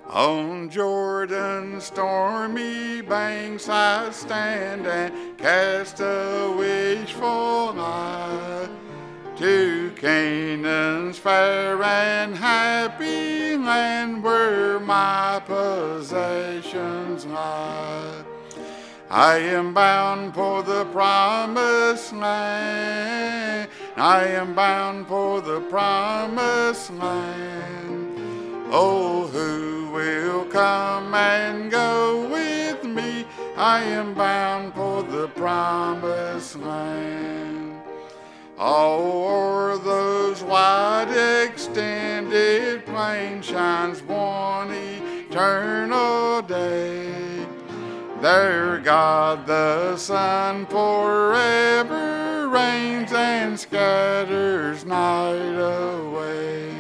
On Jordan's stormy banks I stand and cast a wishful eye to Canaan's fair and happy land where my possessions lie. I am bound for the promised land. I am bound for the promised land. Oh, who will come and go with me? I am bound for the promised land. All o'er those wide extended plains shines one eternal day. There God the Son forever reigns and scatters night away.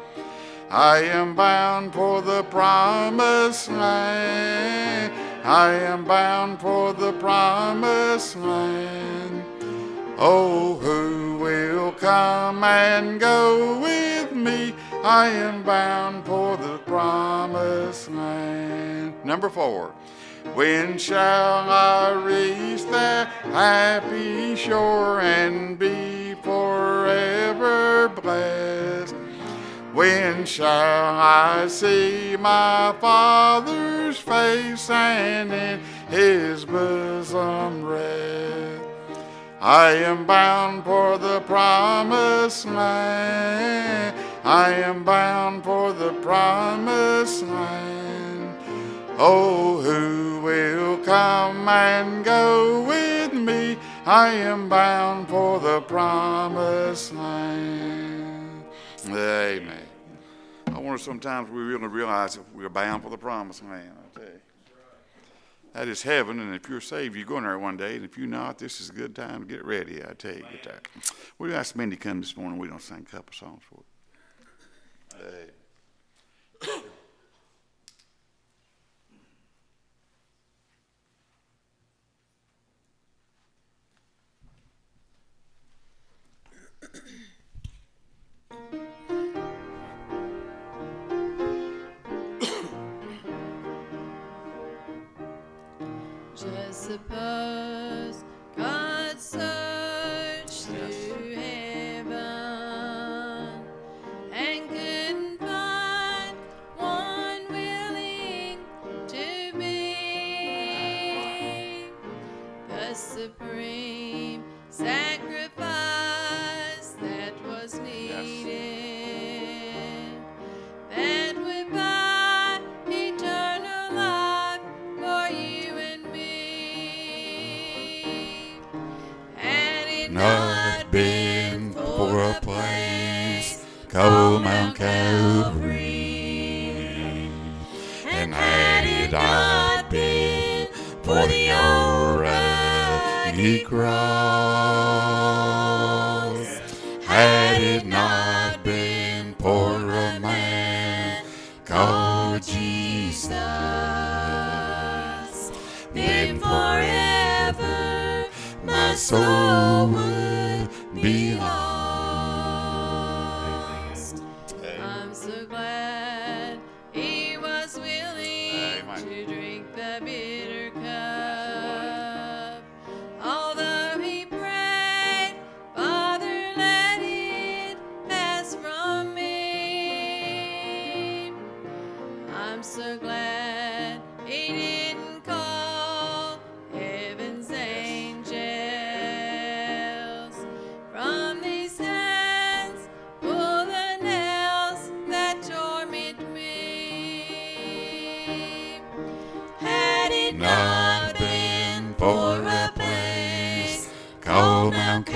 I am bound for the promised land. I am bound for the promised land. Oh, who will come and go with me? I am bound for the promised land. Number 4. When shall I reach that happy shore and be forever blessed? When shall I see my Father's face and in his bosom rest? I am bound for the promised land. I am bound for the promised land. Oh, who will come and go with me? I am bound for the promised land. Amen. I wonder sometimes we really realize that we're bound for the promised land. I tell you, that is heaven, and if you're saved, you're going there one day, and if you're not, this is a good time to get ready. I tell you, get there. We asked Mindy to come this morning. We don't sing a couple songs for it. Just suppose God searched through heaven and couldn't find one willing to be the supreme sacrifice that was needed. That would buy eternal life for you and me. Had it Not been for a place called Mount Calvary, and had it not been for the old rugged cross, had it not been for a man called Jesus, then forever my soul would be lost. I'm so glad he was willing to drink the bitter cup. Although he prayed, Father, let it pass from me. I'm so glad he didn't call heaven's angels. From these hands pull the nails that torment me. Had it not been for a place called Mount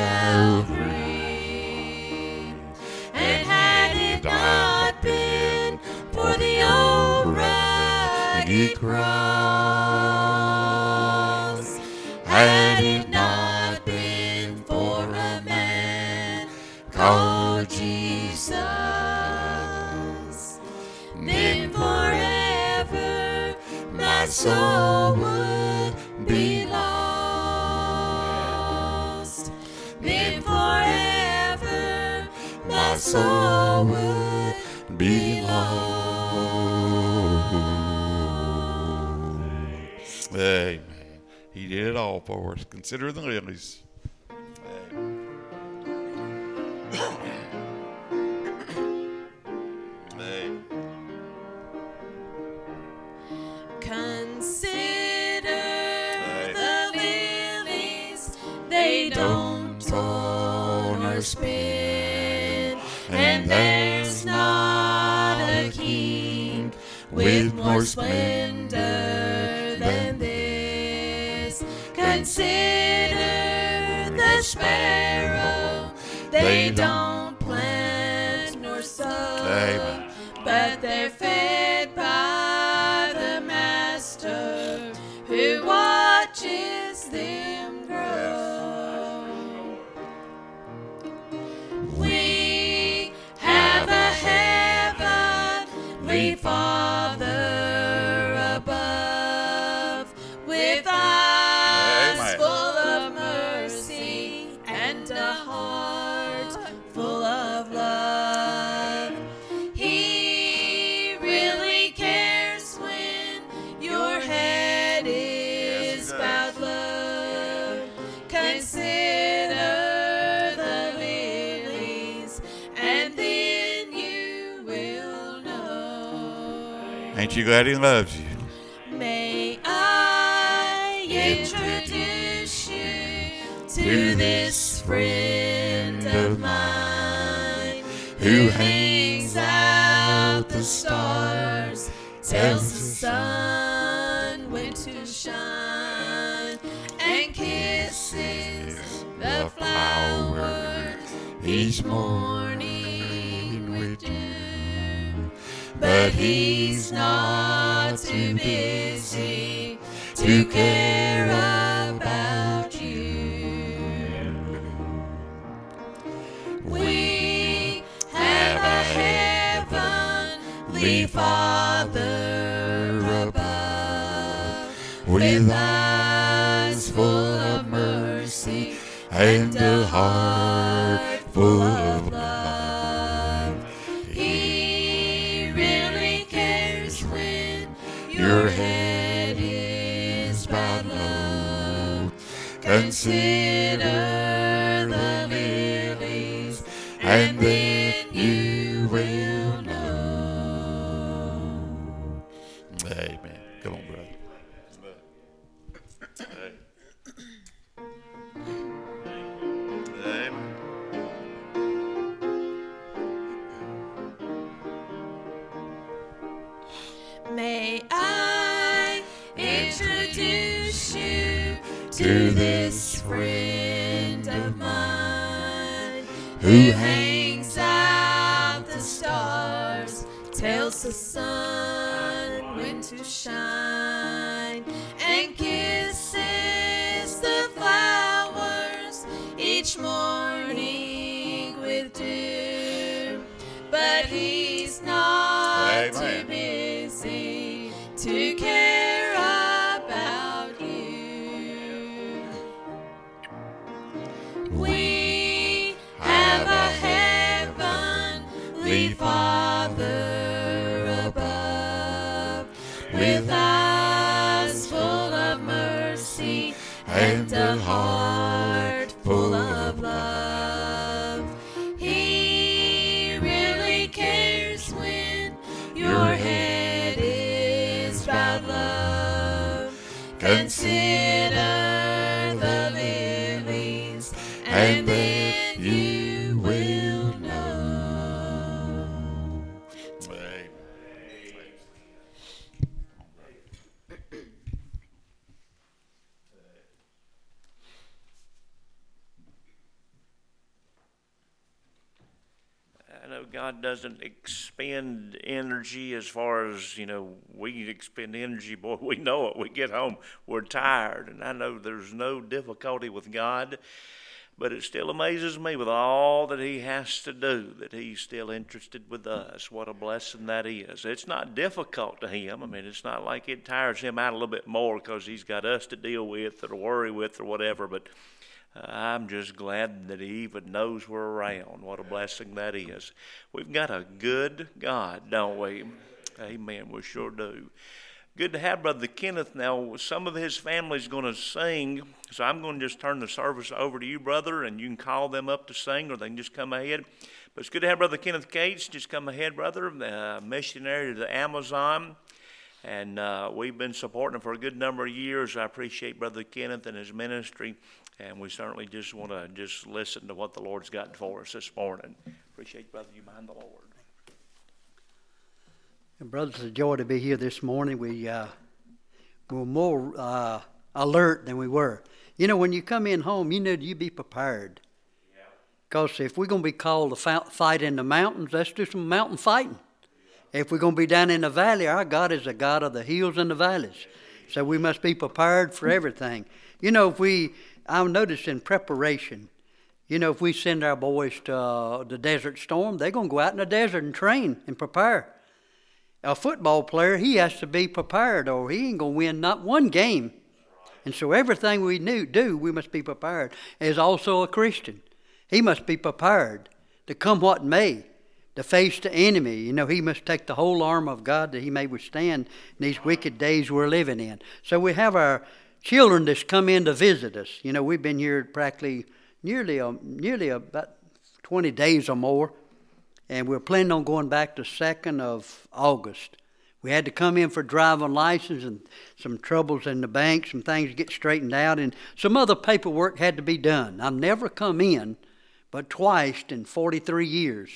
Calvary, and had it not been for the old rugged cross, had it not been for a man called Jesus, then forever my soul would be lost. Then forever my soul would be lost. Amen. He did it all for us. Consider the lilies. Amen. Consider the lilies, they don't toil nor spin, and there's not a king with more splendor than this. Consider the sparrow, they don't plant nor sow, Amen. but they're fed by the Master who watches them grow. We have a heavenly Father above, with eyes Amen. full of mercy and a heart full of love. He really cares when your head is bowed low. Consider the lilies, and then you will know. Ain't you glad he loves you? May I introduce you to this friend of mine who hangs out the stars, tells the sun when to shine, and kisses the flowers each morning with dew. But he's not too busy to care about you. We have a heavenly Father above, with eyes full of mercy and a heart full of love. He really cares when your head is bowed low. Consider the lilies, and then you will know. Amen. Come on, brother. Amen. May I introduce you to this friend of mine who hangs out the stars, tells the sun when to shine, and kisses the flowers each morning with dew. But he's not Amen. too busy to care about you. We have a heavenly Father above, with eyes full of mercy and a heart full of love. He really cares when your head is bowed low. Consider the lilies, and then you will know. Amen. I know God doesn't expend energy as far as, we expend energy. Boy, we know it. We get home, we're tired. And I know there's no difficulty with God, but it still amazes me with all that he has to do, that he's still interested with us. What a blessing that is. It's not difficult to him. I mean, it's not like it tires him out a little bit more because he's got us to deal with or to worry with or whatever, but I'm just glad that he even knows we're around. What a blessing that is. We've got a good God, don't we? Amen, we sure do. good to have Brother Kenneth. Now, some of his family's going to sing, so I'm going to just turn the service over to you, brother, and you can call them up to sing, or they can just come ahead. But it's good to have Brother Kenneth Cates. Just come ahead, brother, missionary to the Amazon. And we've been supporting him for a good number of years. I appreciate Brother Kenneth and his ministry, and we certainly just want to just listen to what the Lord's got for us this morning. Appreciate, brother, you behind the Lord. And brothers, it's a joy to be here this morning. We're more alert than we were. You know, when you come in home, you need to be prepared. Because if we're going to be called to fight in the mountains, let's do some mountain fighting. If we're going to be down in the valley, our God is a God of the hills and the valleys. So we must be prepared for everything. You know, I've noticed in preparation, you know, if we send our boys to the Desert Storm, they're going to go out in the desert and train and prepare. A football player, he has to be prepared or he ain't going to win not one game. And so everything we do, we must be prepared. As also a Christian, he must be prepared to come what may. To face the enemy. You know, he must take the whole armor of God that he may withstand in these wicked days we're living in. So we have our children that's come in to visit us. You know, we've been here practically nearly about 20 days or more, and we're planning on going back the 2nd of August. We had to come in for driving license and some troubles in the bank, some things to get straightened out, and some other paperwork had to be done. I've never come in but twice in 43 years.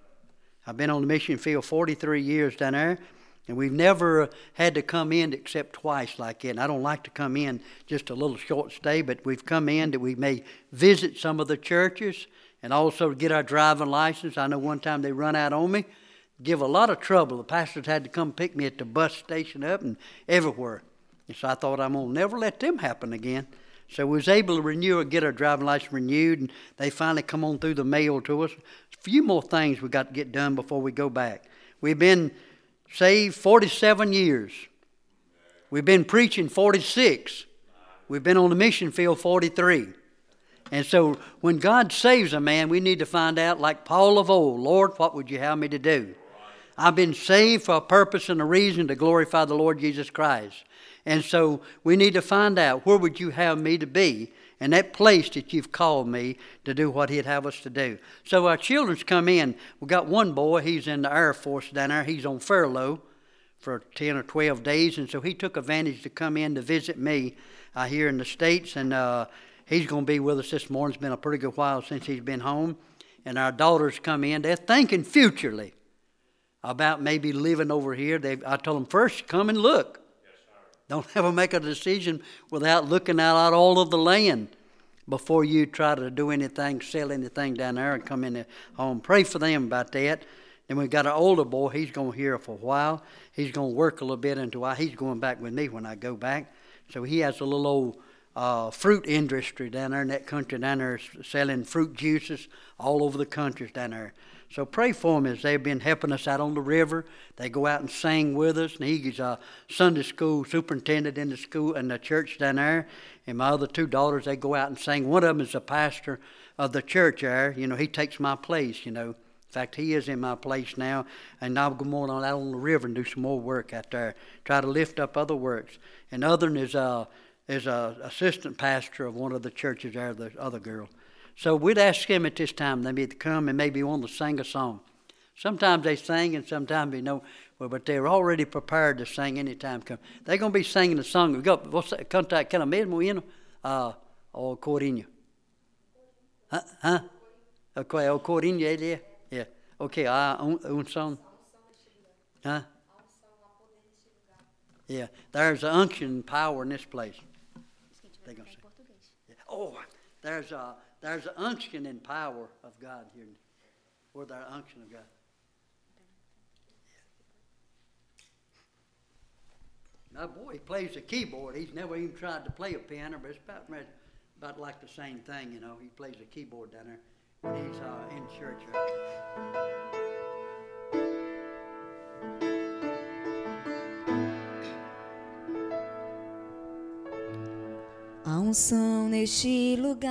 I've been on the mission field 43 years down there, and we've never had to come in except twice like it. And I don't like to come in just a little short stay, but we've come in that we may visit some of the churches and also get our driving license. I know one time they run out on me, give a lot of trouble. The pastors had to come pick me at the bus station up and everywhere. And so I thought I'm going to never let them happen again. So we was able to get our driving license renewed, and they finally come on through the mail to us. A few more things we got to get done before we go back. We've been saved 47 years. We've been preaching 46. We've been on the mission field 43. And so when God saves a man, we need to find out, like Paul of old, Lord, what would you have me to do? I've been saved for a purpose and a reason to glorify the Lord Jesus Christ. And so we need to find out, where would you have me to be in that place that you've called me to do what he'd have us to do. So our children's come in. We got one boy, he's in the Air Force down there. He's on furlough for 10 or 12 days. And so he took advantage to come in to visit me here in the States. And he's going to be with us this morning. It's been a pretty good while since he's been home. And our daughters come in. They're thinking futurely about maybe living over here. I told them, first, come and look. Don't ever make a decision without looking out all of the land before you try to do anything, sell anything down there and come in home. Pray for them about that. Then we've got an older boy. He's going to here for a while. He's going to work a little bit until he's going back with me when I go back. So he has a little old fruit industry down there in that country down there, selling fruit juices all over the country down there. So pray for them as they've been helping us out on the river. They go out and sing with us. And he's a Sunday school superintendent in the school and the church down there. And my other two daughters, they go out and sing. One of them is a pastor of the church there. You know, he takes my place, you know. In fact, he is in my place now. And I'll go more out on the river and do some more work out there. Try to lift up other works. And the other one is a assistant pastor of one of the churches there, the other girl. So we'd ask him at this time, maybe to come and maybe want to sing a song. Sometimes they sing and sometimes they know, but they're already prepared to sing anytime come. They're going to be singing a song. We got, what's that? Canta aquela mesmo hino? O corinho. Huh? Okay, o corinho ele é? Yeah. Okay, song. Huh? Yeah, there's an unction and power in this place. They're going to sing. Yeah. Oh, there's an unction and power of God here. Or the unction of God. Now, boy, he plays the keyboard. He's never even tried to play a piano, but it's about like the same thing, you know. He plays the keyboard down there when he's in church. Há unção neste lugar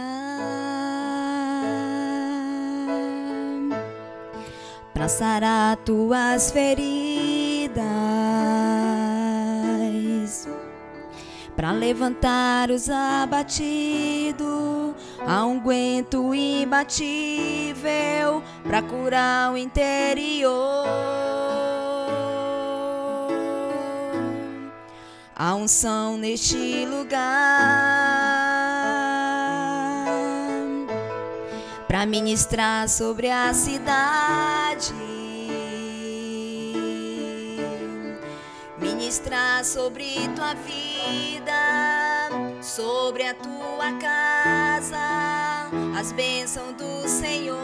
pra sarar tuas feridas. para levantar os abatidos, há um unguento imbatível para curar o interior. Há unção neste lugar para ministrar sobre a cidade, ministrar sobre tua vida, sobre a tua casa, as bênçãos do Senhor.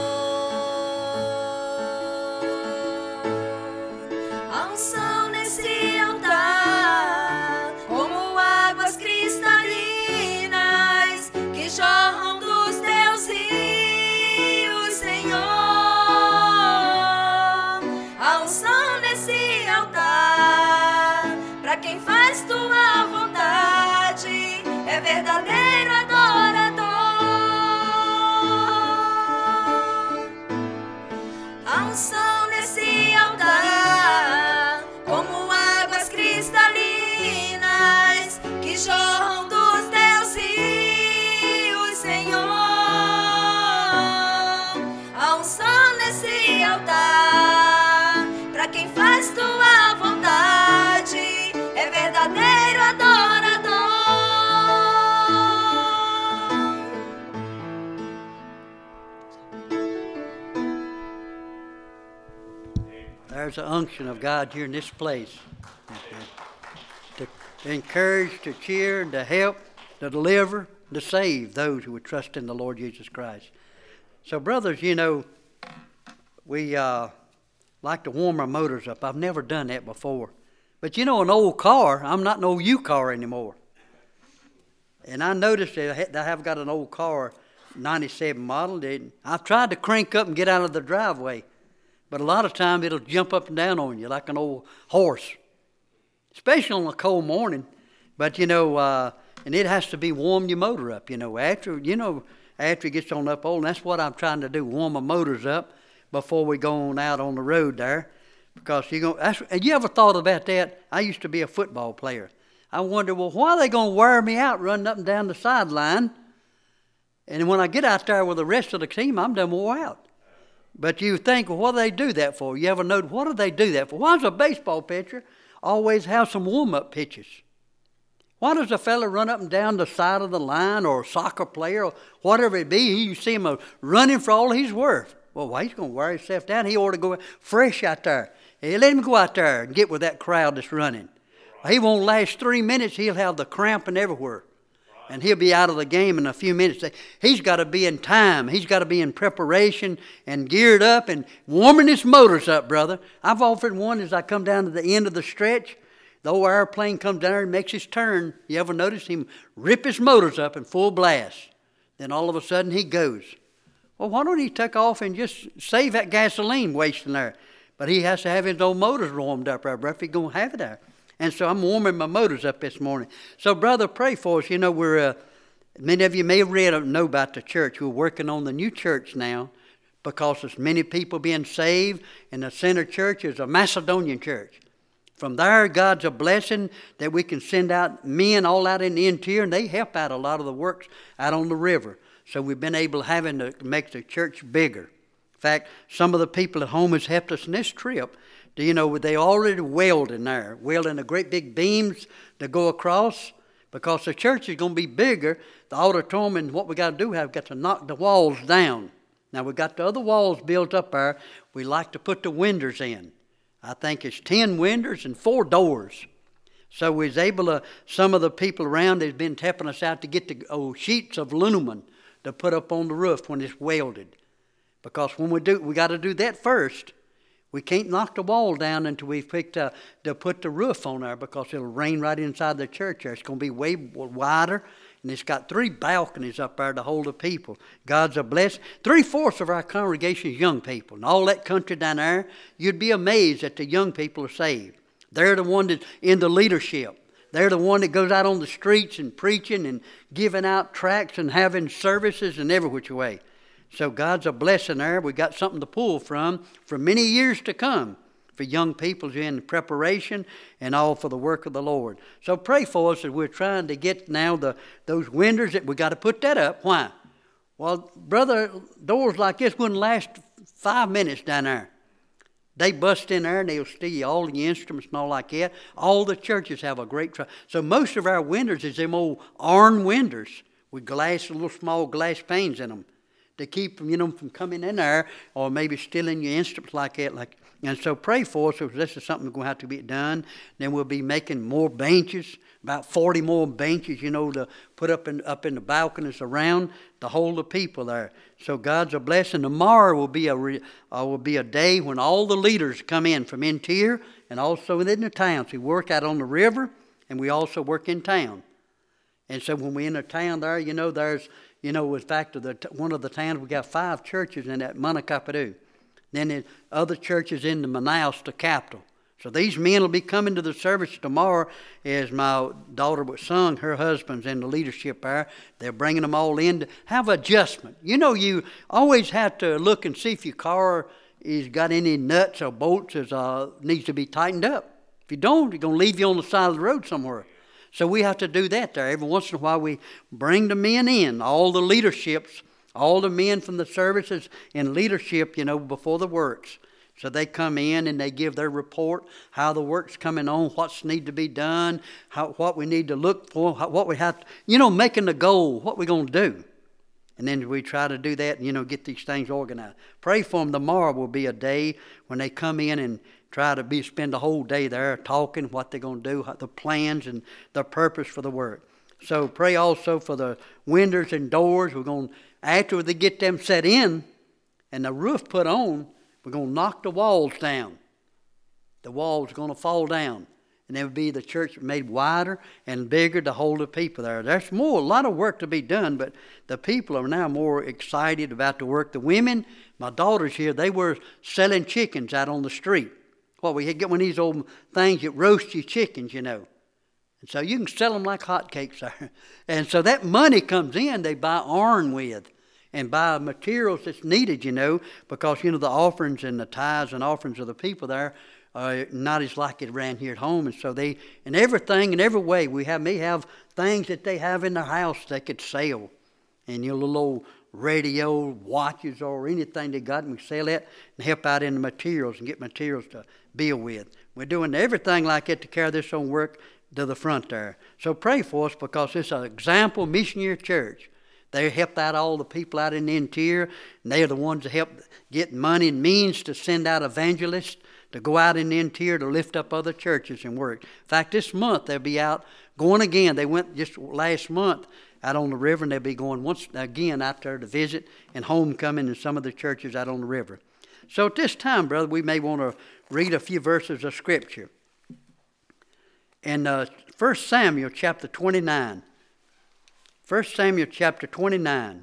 A unção nesse altar, como águas cristalinas que jorram dos teus rios, Senhor. A unção nesse altar, para quem faz tua vontade, é verdadeiro adorador. A unção nesse altar, como águas cristalinas que jorram dos teus rios, Senhor. A unção nesse altar, para quem faz tua vontade, é verdadeiro adorador. There's an unction of God here in this place to encourage, to cheer, and to help, to deliver, to save those who would trust in the Lord Jesus Christ. So, brothers, you know, we like to warm our motors up. I've never done that before. But you know, an old car, I'm not an old U car anymore. And I noticed that I have got an old car, 97 model. I've tried to crank up and get out of the driveway. But a lot of times it'll jump up and down on you like an old horse, especially on a cold morning. But, you know, and it has to be warm your motor up, after it gets on up old. And that's what I'm trying to do, warm my motors up before we go on out on the road there. Because have you ever thought about that? I used to be a football player. I wonder, well, why are they going to wear me out running up and down the sideline? And when I get out there with the rest of the team, I'm done wore out. But you think, well, what do they do that for? You ever know, what do they do that for? Why does a baseball pitcher always have some warm-up pitches? Why does a fella run up and down the side of the line, or a soccer player, or whatever it be? You see him running for all he's worth. Well, why he's going to wear himself down? He ought to go fresh out there. Hey, let him go out there and get with that crowd that's running. He won't last 3 minutes. He'll have the cramping everywhere. And he'll be out of the game in a few minutes. He's got to be in time. He's got to be in preparation and geared up and warming his motors up, brother. I've often one as I come down to the end of the stretch. The old airplane comes down and makes his turn. You ever notice him rip his motors up in full blast? Then all of a sudden he goes. Well, why don't he take off and just save that gasoline wasting there? But he has to have his old motors warmed up there, brother, if he's going to have it there. And so I'm warming my motors up this morning. So, brother, pray for us. We're many of you may have read or know about the church. We're working on the new church now because there's many people being saved. And the center church is a Macedonian church. From there, God's a blessing that we can send out men all out in the interior, and they help out a lot of the works out on the river. So we've been able to make the church bigger. In fact, some of the people at home has helped us in this trip. They already welding there, welding the great big beams to go across, because the church is going to be bigger. The auditorium, and what we got to do, we've got to knock the walls down. Now we got the other walls built up there. We like to put the windows in. I think it's 10 windows and 4 doors. So we was able to, some of the people around has been helping us out to get the sheets of aluminum to put up on the roof when it's welded. Because when we got to do that first. We can't knock the wall down until we've picked to put the roof on there, because it'll rain right inside the church there. It's going to be way wider, and it's got 3 balconies up there to hold the people. God's a blessing. 3/4 of our congregation is young people. And all that country down there, you'd be amazed that the young people are saved. They're the one that's in the leadership. They're the one that goes out on the streets and preaching and giving out tracts and having services in every which way. So God's a blessing there. We got something to pull from for many years to come. for young people in preparation and all for the work of the Lord. So pray for us as we're trying to get now those windows that we got to put that up. Why? Well, brother, doors like this wouldn't last 5 minutes down there. They bust in there and they'll steal all the instruments and all like that. All the churches have a great trouble. So most of our windows is them old iron windows with little small glass panes in them to keep them, from coming in there or maybe stealing your instruments like that. And so pray for us, because this is something that's going to have to be done. Then we'll be making more benches, about 40 more benches, to put up in the balconies around to hold the people there. So God's a blessing. Tomorrow will be a day when all the leaders come in from interior and also within the towns. We work out on the river, and we also work in town. And so when we're in the town there, there's, with back to one of the towns, we got 5 churches in that Manakapadoo. Then there's other churches in the Manaus, the capital. So these men will be coming to the service tomorrow, as my daughter was sung. Her husband's in the leadership there. They're bringing them all in to have adjustment. You always have to look and see if your car has got any nuts or bolts that needs to be tightened up. If you don't, it's going to leave you on the side of the road somewhere. So we have to do that there. Every once in a while we bring the men in, all the leaderships, all the men from the services in leadership, before the works. So they come in and they give their report, how the work's coming on, what's need to be done, what we need to look for, what we have to, making the goal, what we're going to do. And then we try to do that and, get these things organized. Pray for them. Tomorrow will be a day when they come in and try to spend the whole day there talking what they're going to do, the plans and the purpose for the work. So pray also for the windows and doors. We're going, after they get them set in and the roof put on, we're going to knock the walls down. The walls are going to fall down. And there will be the church made wider and bigger to hold the people there. There's a lot of work to be done, but the people are now more excited about the work. The women, my daughters here, they were selling chickens out on the street. Well, we get one of these old things that roast your chickens, And so you can sell them like hotcakes there. And so that money comes in, they buy iron with and buy materials that's needed, because, the offerings and the tithes and offerings of the people there are not as like it around here at home. And so they, in everything, in every way, may have things that they have in their house they could sell. And, little old radio, watches, or anything they got, and we sell that and help out in the materials and get materials to build with. We're doing everything like that to carry this on work to the front there. So pray for us, because it's an example missionary church. They help out all the people out in the interior, and they are the ones that help get money and means to send out evangelists to go out in the interior to lift up other churches and work. In fact, this month they'll be out going again. They went just last month out on the river, and they'll be going once again out there to visit and homecoming in some of the churches out on the river. So at this time, brother, we may want to read a few verses of Scripture. In 1 Samuel chapter 29. 1 Samuel chapter 29.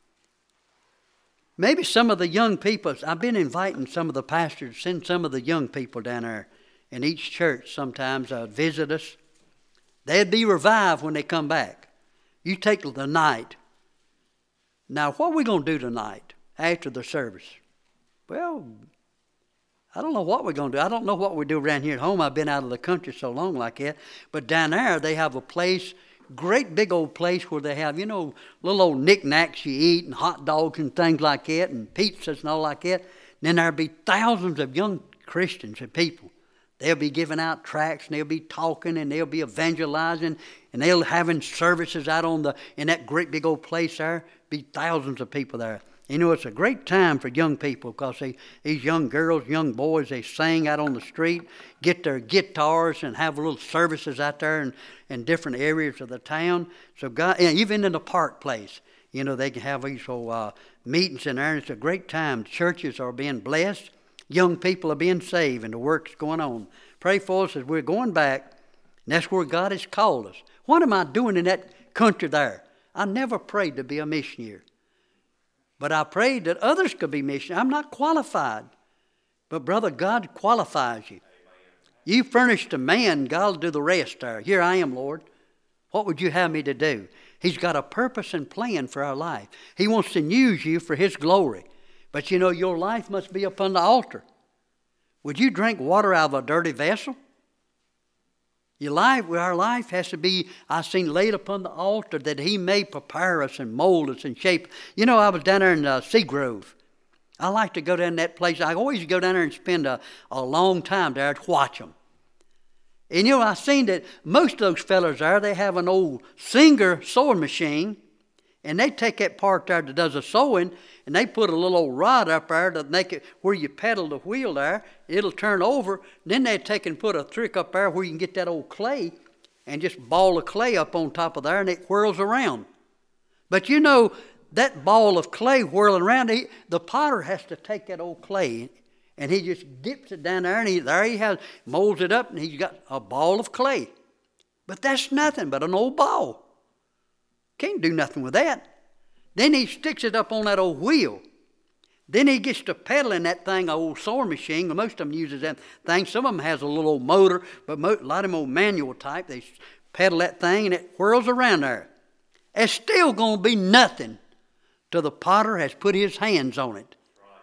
Maybe some of the young people, I've been inviting some of the pastors to send some of the young people down there in each church sometimes visit us. They'd be revived when they come back. You take the night. Now, what are we going to do tonight after the service? Well, I don't know what we're going to do. I don't know what we do around here at home. I've been out of the country so long like that. But down there, they have a place, great big old place where they have, little old knickknacks you eat and hot dogs and things like that and pizzas and all like that. And then there'll be thousands of young Christians and people. They'll be giving out tracts and they'll be talking and they'll be evangelizing and they'll having services out in that great big old place there. Be thousands of people there. It's a great time for young people, because these young girls, young boys, they sing out on the street, get their guitars and have little services out there in different areas of the town. So God, even in the park place, they can have these whole meetings in there, and it's a great time. Churches are being blessed. Young people are being saved, and the work's going on. Pray for us as we're going back, and that's where God has called us. What am I doing in that country there? I never prayed to be a missionary. But I prayed that others could be missionaries. I'm not qualified. But, brother, God qualifies you. You furnished a man, God will do the rest there. Here I am, Lord. What would you have me to do? He's got a purpose and plan for our life. He wants to use you for His glory. But, your life must be upon the altar. Would you drink water out of a dirty vessel? Our life has to be, I've seen, laid upon the altar that He may prepare us and mold us and shape. You know, I was down there in Seagrove. I like to go down that place. I always go down there and spend a long time there to watch them. And you know, I've seen that most of those fellas there, they have an old Singer sewing machine, and they take that part there that does the sewing, and they put a little old rod up there to make it where you pedal the wheel there. It'll turn over. Then they take and put a trick up there where you can get that old clay and just ball the clay up on top of there, and it whirls around. But you know, that ball of clay whirling around, the potter has to take that old clay, and he just dips it down there, and there he has, molds it up, and he's got a ball of clay. But that's nothing but an old ball. Can't do nothing with that. Then he sticks it up on that old wheel. Then he gets to pedaling that thing, an old sewing machine. Most of them uses that thing. Some of them has a little old motor, but a lot of them old manual type. They pedal that thing, and it whirls around there. It's still going to be nothing till the potter has put his hands on it.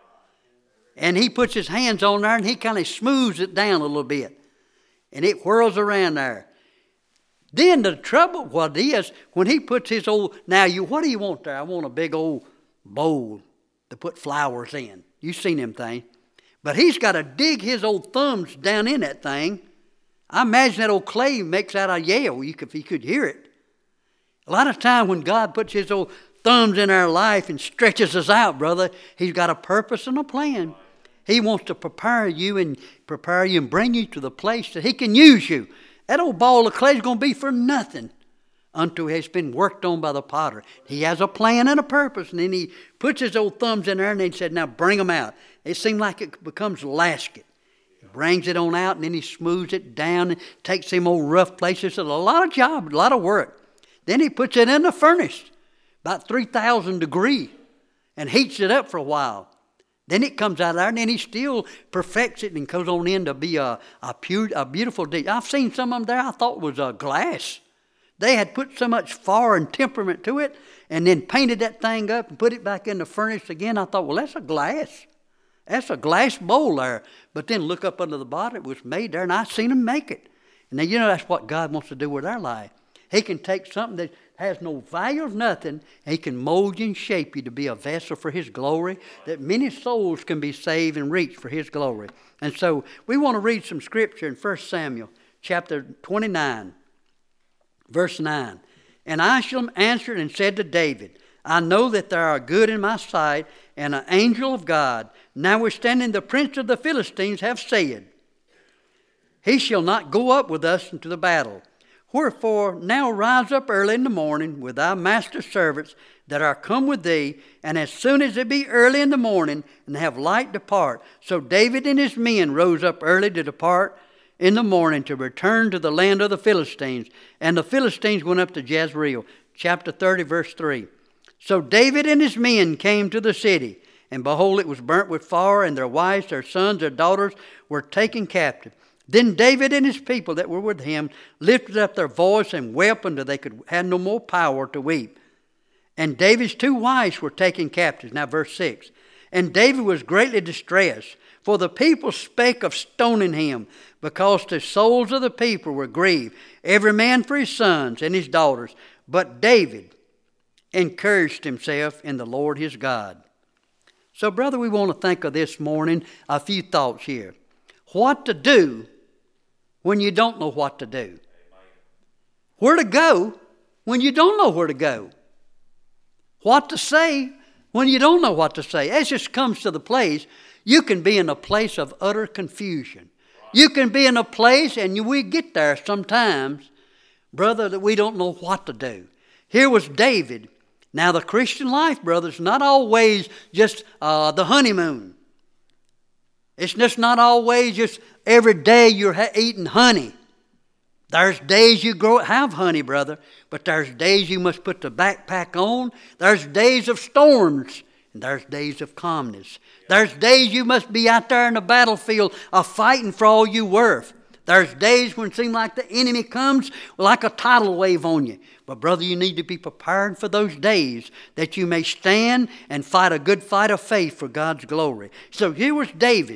And he puts his hands on there, and he kind of smooths it down a little bit. And it whirls around there. Then the trouble what is, when he puts his old, what do you want there? I want a big old bowl to put flowers in. You've seen them things. But he's got to dig his old thumbs down in that thing. I imagine that old clay makes out a yell if you could hear it. A lot of time when God puts his old thumbs in our life and stretches us out, brother, He's got a purpose and a plan. He wants to prepare you and bring you to the place that He can use you. That old ball of clay is going to be for nothing until it has been worked on by the potter. He has a plan and a purpose, and then he puts his old thumbs in there, and he said, now bring them out. It seemed like it becomes lasket. He brings it on out, and then he smooths it down and takes them old rough places. It's a lot of job, a lot of work. Then he puts it in the furnace, about 3,000 degrees, and heats it up for a while. Then it comes out of there, and then he still perfects it and goes on in to be a beautiful dish. I've seen some of them there I thought was glass. They had put so much fire and temperament to it and then painted that thing up and put it back in the furnace again. I thought, well, that's a glass. That's a glass bowl there. But then look up under the bottom, it was made there, and I seen them make it. And now, you know, that's what God wants to do with our life. He can take something that has no value of nothing, and He can mold you and shape you to be a vessel for His glory, that many souls can be saved and reached for His glory. And so we want to read some scripture in 1 Samuel chapter 29, verse 9. And Absalom answered and said to David, I know that thou art good in my sight, and an angel of God. Notwithstanding the prince of the Philistines have said, He shall not go up with us into the battle. Wherefore now rise up early in the morning with thy master's servants that are come with thee, and as soon as it be early in the morning, and have light, depart. So David and his men rose up early to depart in the morning to return to the land of the Philistines. And the Philistines went up to Jezreel. Chapter 30, verse 3. So David and his men came to the city, and behold, it was burnt with fire, and their wives, their sons, their daughters were taken captive. Then David and his people that were with him lifted up their voice and wept until they had no more power to weep. And David's 2 wives were taken captives. Now verse 6. And David was greatly distressed, for the people spake of stoning him, because the souls of the people were grieved, every man for his sons and his daughters. But David encouraged himself in the Lord his God. So, brother, we want to think of this morning a few thoughts here. What to do when you don't know what to do. Where to go when you don't know where to go. What to say when you don't know what to say. It just comes to the place, you can be in a place of utter confusion. You can be in a place, and we get there sometimes, brother, that we don't know what to do. Here was David. Now the Christian life, brother, is not always just the honeymoon. It's just not always just every day you're eating honey. There's days you have honey, brother, but there's days you must put the backpack on. There's days of storms, and there's days of calmness. There's days you must be out there in the battlefield fighting for all you worth. There's days when it seems like the enemy comes like a tidal wave on you. But brother, you need to be prepared for those days that you may stand and fight a good fight of faith for God's glory. So here was David.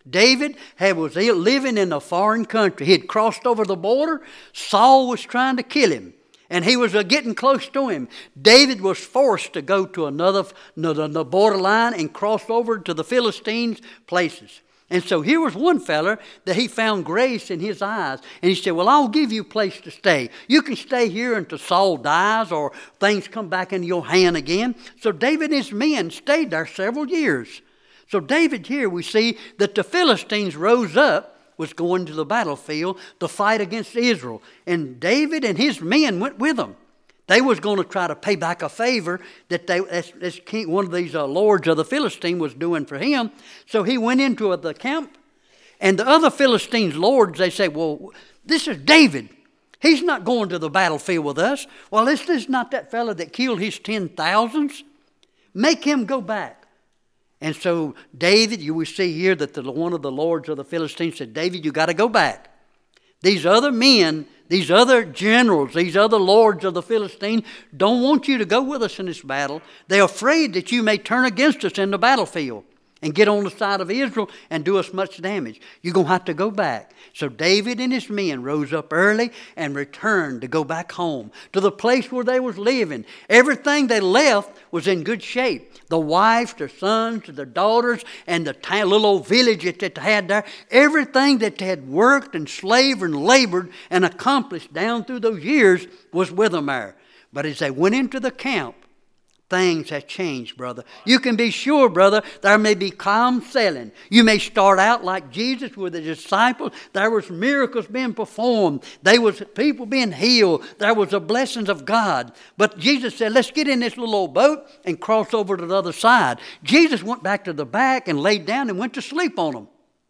David was living in a foreign country. He had crossed over the border. Saul was trying to kill him, and he was getting close to him. David was forced to go to the borderline and cross over to the Philistines' places. And so here was one fella that he found grace in his eyes. And he said, well, I'll give you a place to stay. You can stay here until Saul dies or things come back into your hand again. So David and his men stayed there several years. So David here, we see that the Philistines rose up, was going to the battlefield to fight against Israel. And David and his men went with them. They was going to try to pay back a favor that this king, one of these lords of the Philistine was doing for him. So he went into the camp, and the other Philistines' lords, they say, well, this is David. He's not going to the battlefield with us. Well, this is not that fella that killed his 10,000s. Make him go back. And so David, you will see here that one of the lords of the Philistines said, David, you got to go back. These other men, these other generals, these other lords of the Philistines don't want you to go with us in this battle. They're afraid that you may turn against us in the battlefield and get on the side of Israel and do us much damage. You're going to have to go back. So David and his men rose up early and returned to go back home to the place where they was living. Everything they left was in good shape. The wives, their sons, their daughters, and the little old village that they had there, everything that they had worked and slaved and labored and accomplished down through those years was with them there. But as they went into the camp, things have changed, brother. You can be sure, brother, there may be calm sailing. You may start out like Jesus with the disciples. There was miracles being performed. There was people being healed. There was the blessings of God. But Jesus said, let's get in this little old boat and cross over to the other side. Jesus went back to the back and laid down and went to sleep on them.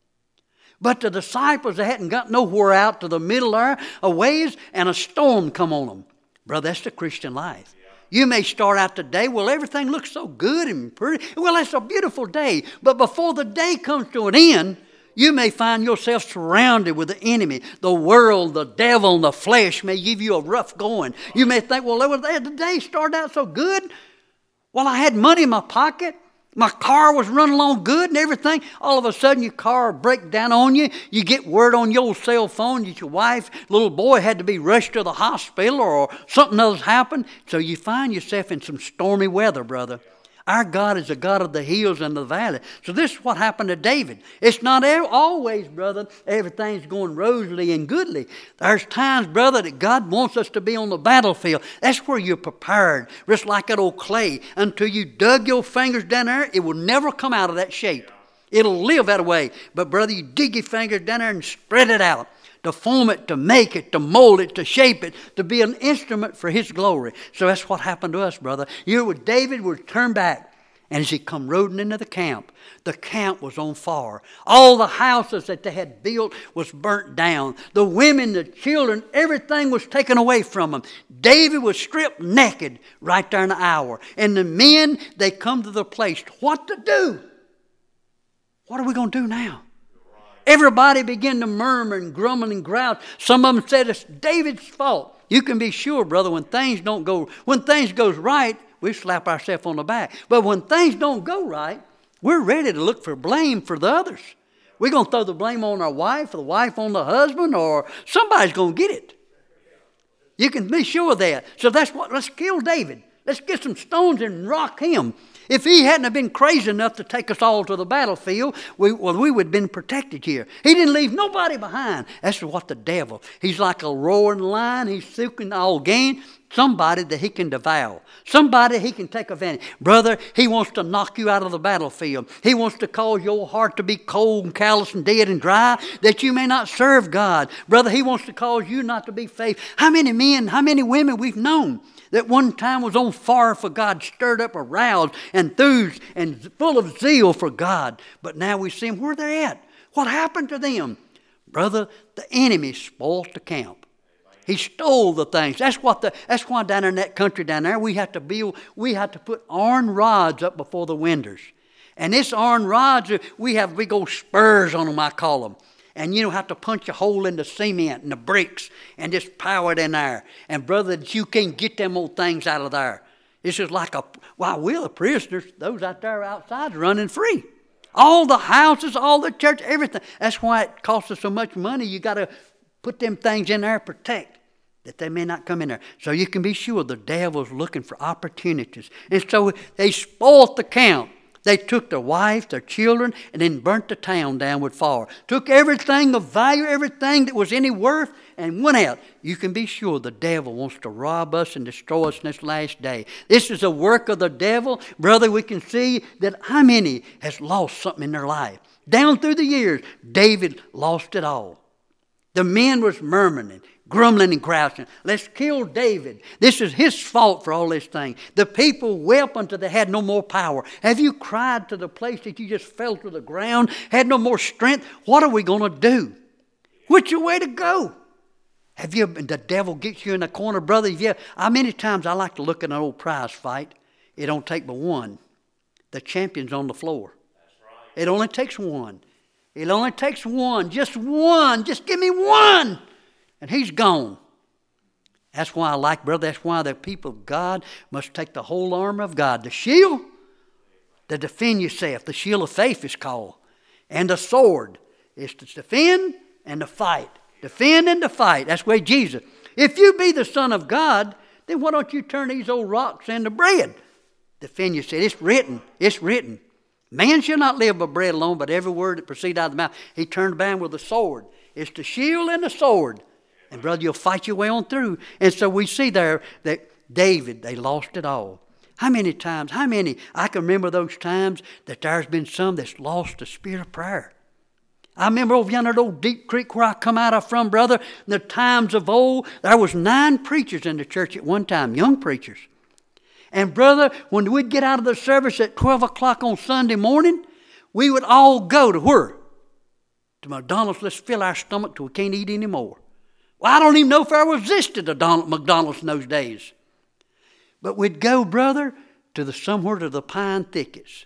But the disciples, they hadn't got nowhere out to the middle there a ways, and a storm come on them. Brother, that's the Christian life. You may start out today, well, everything looks so good and pretty. Well, it's a beautiful day. But before the day comes to an end, you may find yourself surrounded with the enemy. The world, the devil, and the flesh may give you a rough going. You may think, well, the day started out so good. Well, I had money in my pocket. My car was running along good and everything. All of a sudden, your car breaks down on you. You get word on your cell phone that your wife, little boy, had to be rushed to the hospital or something else happened. So you find yourself in some stormy weather, brother. Our God is a God of the hills and the valley. So this is what happened to David. It's not always, brother, everything's going rosily and goodly. There's times, brother, that God wants us to be on the battlefield. That's where you're prepared, just like that old clay. Until you dug your fingers down there, it will never come out of that shape. It'll live that way. But, brother, you dig your fingers down there and spread it out. To form it, to make it, to mold it, to shape it, to be an instrument for His glory. So that's what happened to us, brother. You with David would turn back, and as he come roding into the camp was on fire. All the houses that they had built was burnt down. The women, the children, everything was taken away from them. David was stripped naked right there in the hour. And the men, they come to the place, what to do? What are we going to do now? Everybody began to murmur and grumble and growl. Some of them said it's David's fault. You can be sure, brother, when things goes right, we slap ourselves on the back. But when things don't go right, we're ready to look for blame for the others. We're going to throw the blame on our wife, or the wife on the husband, or somebody's going to get it. You can be sure of that. So let's kill David. Let's get some stones and rock him. If he hadn't have been crazy enough to take us all to the battlefield, we would have been protected here. He didn't leave nobody behind. That's what the devil. He's like a roaring lion. He's seeking all gain. Somebody that he can devour. Somebody he can take advantage. Brother, he wants to knock you out of the battlefield. He wants to cause your heart to be cold and callous and dead and dry, that you may not serve God. Brother, he wants to cause you not to be faithful. How many men, how many women we've known that one time was on fire for God, stirred up, aroused, enthused, and full of zeal for God. But now we see them where they're at. What happened to them? Brother, the enemy spoiled the camp. He stole the things. That's why down in that country down there, we have to put iron rods up before the windows. And this iron rods, we have big old spurs on them, I call them. And you have to punch a hole in the cement and the bricks and just power it in there. And brother, you can't get them old things out of there. This is like we're the prisoners. Those out there outside running free. All the houses, all the church, everything. That's why it costs us so much money. You got to put them things in there, protect, that they may not come in there. So you can be sure the devil's looking for opportunities. And so they spoiled the camp. They took their wives, their children, and then burnt the town down with fire. Took everything of value, everything that was any worth, and went out. You can be sure the devil wants to rob us and destroy us in this last day. This is a work of the devil. Brother, we can see that how many has lost something in their life. Down through the years, David lost it all. The men was murmuring, grumbling and grousing. Let's kill David. This is his fault for all this thing. The people wept until they had no more power. Have you cried to the place that you just fell to the ground, had no more strength? What are we going to do? Which way to go? Have you? The devil gets you in the corner, brother. How many times I like to look at an old prize fight? It don't take but one. The champion's on the floor. That's right. It only takes one. It only takes one. Just one. Just give me one. And he's gone. That's why I like, brother, that's why the people of God must take the whole armor of God. The shield, to defend yourself. The shield of faith is called. And the sword is to defend and to fight. Defend and to fight. That's where Jesus. If you be the Son of God, then why don't you turn these old rocks into bread? Defend yourself. It's written. It's written. Man shall not live by bread alone, but every word that proceeds out of the mouth. He turned down with the sword. It's the shield and the sword. And brother, you'll fight your way on through. And so we see there that David, they lost it all. How many times, I can remember those times that there's been some that's lost the spirit of prayer. I remember over yonder at old Deep Creek where I come out of from, brother, in the times of old, there was 9 preachers in the church at one time, young preachers. And brother, when we'd get out of the service at 12 o'clock on Sunday morning, we would all go to where? To McDonald's. Let's fill our stomach till we can't eat anymore. Well, I don't even know if I resisted a McDonald's in those days. But we'd go, brother, somewhere to the pine thickets.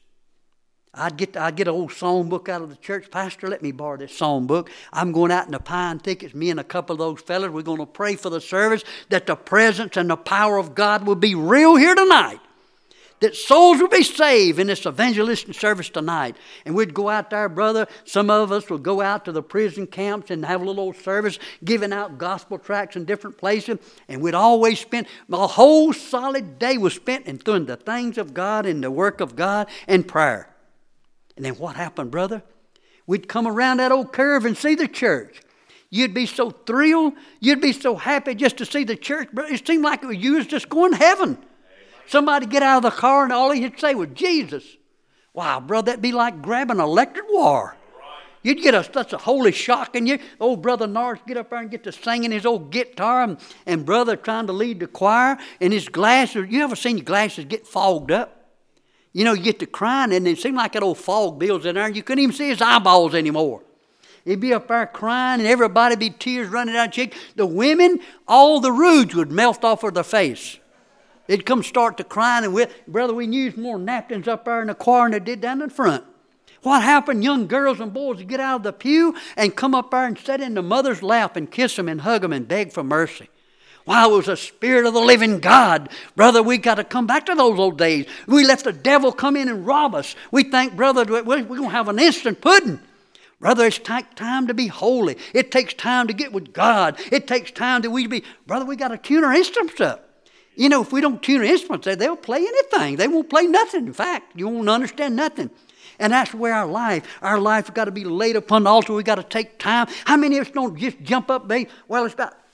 I'd get an old song book out of the church. Pastor, let me borrow this song book. I'm going out in the pine thickets. Me and a couple of those fellas, we're going to pray for the service that the presence and the power of God will be real here tonight. That souls will be saved in this evangelistic service tonight. And we'd go out there, brother. Some of us would go out to the prison camps and have a little old service, giving out gospel tracts in different places. And we'd always spend, a whole solid day was spent in doing the things of God and the work of God and prayer. And then what happened, brother? We'd come around that old curve and see the church. You'd be so thrilled. You'd be so happy just to see the church. It seemed like you was just going to heaven. Somebody get out of the car and all he'd say was Jesus. Wow, brother, that'd be like grabbing an electric wire. You'd get such a holy shock in you. Old brother Norris get up there and get to singing his old guitar and brother trying to lead the choir. And his glasses, you ever seen your glasses get fogged up? You know, you get to crying and it seemed like that old fog builds in there and you couldn't even see his eyeballs anymore. He'd be up there crying and everybody be tears running down his cheek. The women, all the rouge would melt off of their face. They'd come start to crying and brother, we used more napkins up there in the choir than they did down in front. What happened? Young girls and boys would get out of the pew and come up there and sit in the mother's lap and kiss them and hug them and beg for mercy. Wow, it was the Spirit of the living God. Brother, we got to come back to those old days. We let the devil come in and rob us. We think, brother, we're going to have an instant pudding. Brother, it takes time to be holy. It takes time to get with God. It takes time that we be, brother, we got to tune our instruments up. You know, if we don't tune our instruments, they'll play anything. They won't play nothing. In fact, you won't understand nothing. And that's where our life's got to be laid upon the altar. We got to take time. How many of us don't just jump up, well, it's about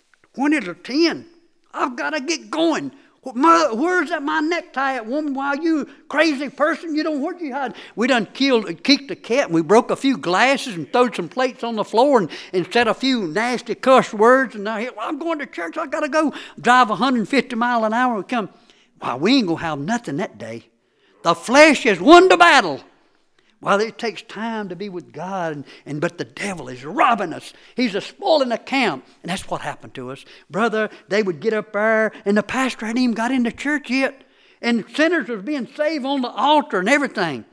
20 to 10. I've got to get going. Where's that my necktie at, woman? Why, you crazy person, you don't where'd you hide? We done kicked a cat and we broke a few glasses and throwed some plates on the floor and said a few nasty cuss words. And now here, well, I'm going to church. I got to go drive 150 miles an hour and come. Why, we ain't going to have nothing that day. The flesh has won the battle. Well, it takes time to be with God, but the devil is robbing us. He's spoiling the camp. And that's what happened to us. Brother, they would get up there, and the pastor hadn't even got into church yet. And sinners was being saved on the altar and everything.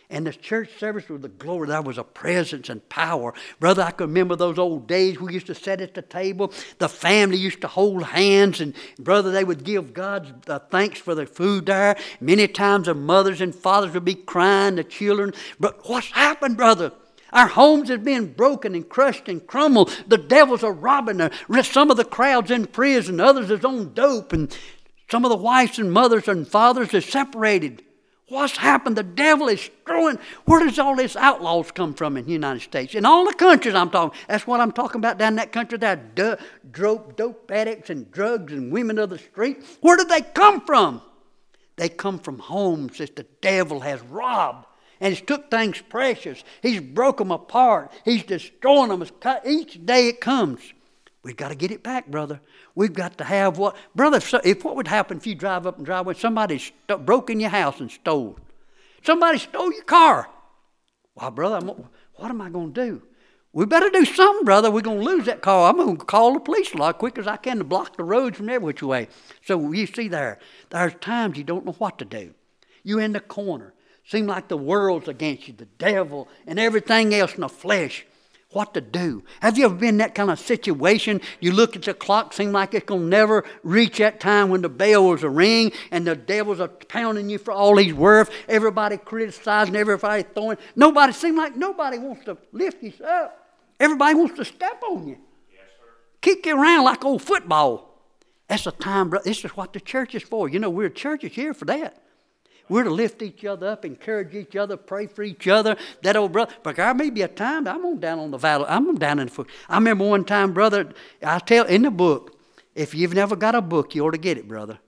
And the church service was the glory. There was a presence and power. Brother, I can remember those old days we used to sit at the table. The family used to hold hands. And, brother, they would give God thanks for the food there. Many times the mothers and fathers would be crying, the children. But what's happened, brother? Our homes have been broken and crushed and crumbled. The devils are robbing us. Some of the crowds in prison. Others is on dope. And some of the wives and mothers and fathers are separated. What's happened? The devil is throwing. Where does all these outlaws come from in the United States? In all the countries I'm talking. That's what I'm talking about down in that country. There are dope addicts and drugs and women of the street. Where did they come from? They come from homes that the devil has robbed. And he's took things precious. He's broke them apart. He's destroying them. Each day it comes. We've got to get it back, brother. We've got to have what... Brother, if what would happen if you drive up and driveway, somebody broke in your house and stole. Somebody stole your car. Well, brother, what am I going to do? We better do something, brother. We're going to lose that car. I'm going to call the police a lot quick as I can to block the roads from every which way. So you see there's times you don't know what to do. You're in the corner. Seems like the world's against you, the devil, and everything else in the flesh. What to do? Have you ever been in that kind of situation? You look at the clock, seem like it's going to never reach that time when the bell was a ring and the devils are pounding you for all he's worth. Everybody criticizing, everybody throwing. Seems like nobody wants to lift you up. Everybody wants to step on you. Yes, sir. Kick you around like old football. That's the time, brother. This is what the church is for. You know, we're churches here for that. We're to lift each other up, encourage each other, pray for each other. That old brother. But there may be a time I'm on down on the valley. I'm down in the foot. I remember one time, brother, I tell in the book, if you've never got a book, you ought to get it, brother.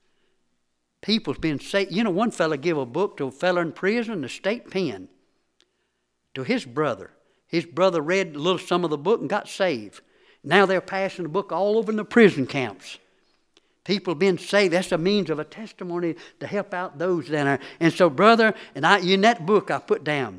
People's been saved. You know, one fella gave a book to a fella in prison, the state pen, to his brother. His brother read some of the book and got saved. Now they're passing the book all over in the prison camps. People being saved, that's a means of a testimony to help out those that are. And so, brother, in that book I put down,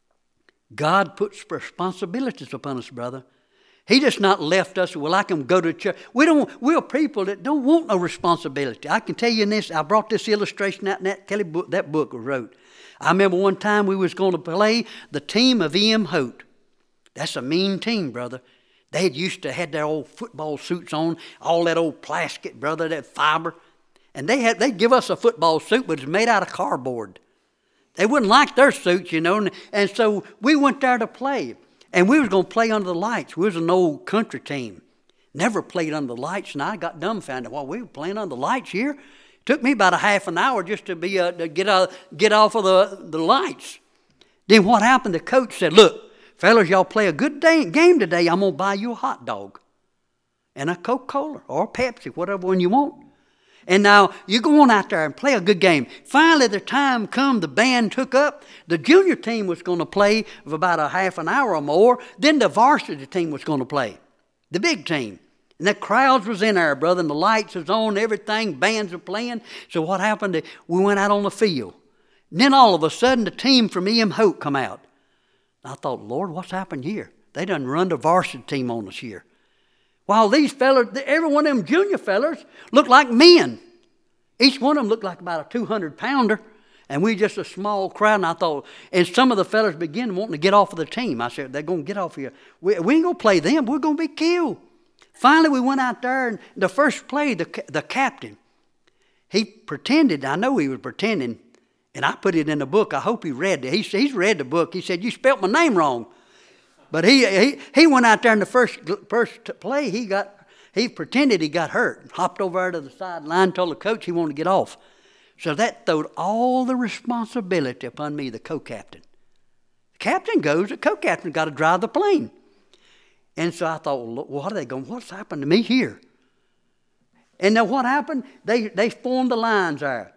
God puts responsibilities upon us, brother. He just not left us, well, I can go to church. We're people that don't want no responsibility. I can tell you this, I brought this illustration out in that book I wrote. I remember one time we was going to play the team of E.M. Hote. That's a mean team, brother. They used to had their old football suits on, all that old plastic, brother, that fiber. And they'd give us a football suit, but it's made out of cardboard. They wouldn't like their suits, you know. And so we went there to play. And we was going to play under the lights. We was an old country team. Never played under the lights, and I got dumbfounded. Well, we were playing under the lights here. It took me about a half an hour just to get off of the lights. Then what happened? The coach said, look, fellas, y'all play a good game today. I'm going to buy you a hot dog and a Coca-Cola or a Pepsi, whatever one you want. And now you go on out there and play a good game. Finally, the time come, the band took up. The junior team was going to play for about a half an hour or more. Then the varsity team was going to play, the big team. And the crowds was in there, brother, and the lights was on, everything, bands were playing. So what happened? We went out on the field. And then all of a sudden, the team from E.M. Hote come out. I thought, Lord, what's happened here? They done run the varsity team on us here. While these fellas, every one of them junior fellas looked like men. Each one of them looked like about a 200-pounder. And we just a small crowd. And I thought, and some of the fellas began wanting to get off of the team. I said, they're going to get off here. We ain't going to play them. We're going to be killed. Finally, we went out there, and the first play, the captain, he pretended, I know he was pretending, and I put it in the book. I hope he read it. He's read the book. He said, you spelt my name wrong. But he went out there in the first play. He pretended he got hurt. Hopped over there to the sideline, told the coach he wanted to get off. So that throwed all the responsibility upon me, the co-captain. The captain goes, the co-captain's got to drive the plane. And so I thought, well, what are they going? What's happened to me here? And then what happened? They formed the lines there.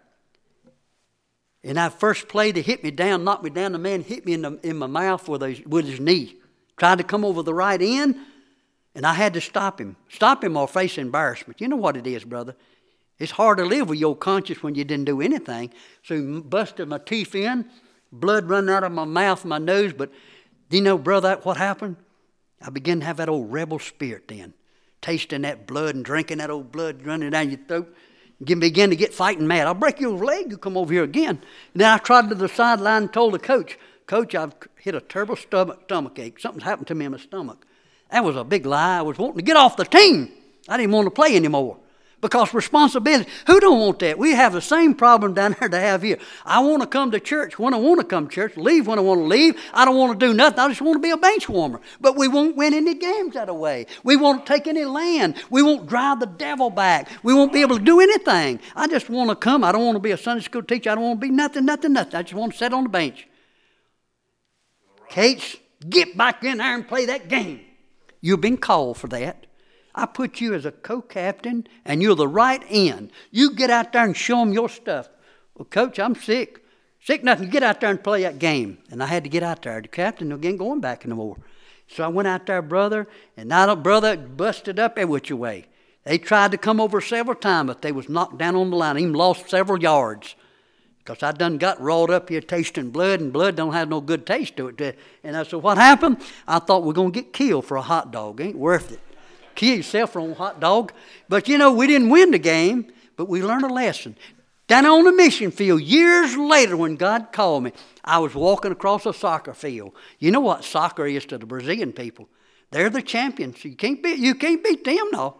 In that first play, they hit me down, knocked me down. The man hit me in my mouth with his knee. Tried to come over the right end, and I had to stop him. Stop him or face embarrassment. You know what it is, brother. It's hard to live with your conscience when you didn't do anything. So he busted my teeth in, blood running out of my mouth and my nose. But do you know, brother, what happened? I began to have that old rebel spirit then. Tasting that blood and drinking that old blood running down your throat. Began to get fighting mad. I'll break your leg, you come over here again. And then I trotted to the sideline and told the coach, Coach, I've hit a terrible stomach ache. Something's happened to me in my stomach. That was a big lie. I was wanting to get off the team. I didn't want to play anymore. Because responsibility, who don't want that? We have the same problem down there to have here. I want to come to church when I want to come to church, leave when I want to leave. I don't want to do nothing. I just want to be a bench warmer. But we won't win any games that way. We won't take any land. We won't drive the devil back. We won't be able to do anything. I just want to come. I don't want to be a Sunday school teacher. I don't want to be nothing. I just want to sit on the bench. Kate, get back in there and play that game. You've been called for that. I put you as a co-captain, and you're the right end. You get out there and show them your stuff. Well, Coach, I'm sick. Sick nothing. Get out there and play that game. And I had to get out there. The captain again going back anymore. So I went out there, brother, and now brother busted up every which way. They tried to come over several times, but they was knocked down on the line. Even lost several yards. Because I done got rolled up here tasting blood, and blood don't have no good taste to it. And I said, what happened? I thought we're going to get killed for a hot dog. Ain't worth it. Kill yourself for a hot dog. But you know, we didn't win the game, but we learned a lesson. Down on the mission field, years later when God called me, I was walking across a soccer field. You know what soccer is to the Brazilian people. They're the champions. You can't beat them, no.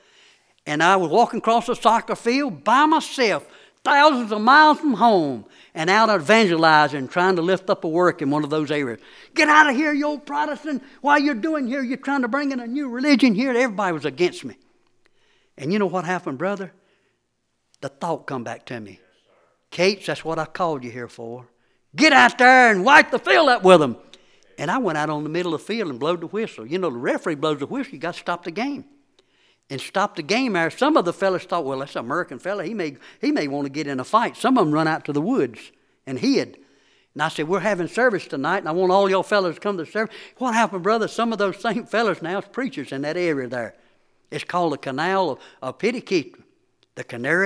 And I was walking across a soccer field by myself, thousands of miles from home, and out evangelizing, trying to lift up a work in one of those areas. Get out of here, you old Protestant. While you're doing here, you're trying to bring in a new religion here. Everybody was against me. And you know what happened, brother? The thought come back to me. Kate, that's what I called you here for. Get out there and wipe the field up with them. And I went out on the middle of the field and blowed the whistle. You know, the referee blows the whistle, you got to stop the game. And stop the game there. Some of the fellas thought, well, that's an American fella. He may want to get in a fight. Some of them run out to the woods and hid. And I said, we're having service tonight, and I want all y'all fellas to come to the service. What happened, brother? Some of those same fellas now is preachers in that area there. It's called the Canal of Pitiquito, the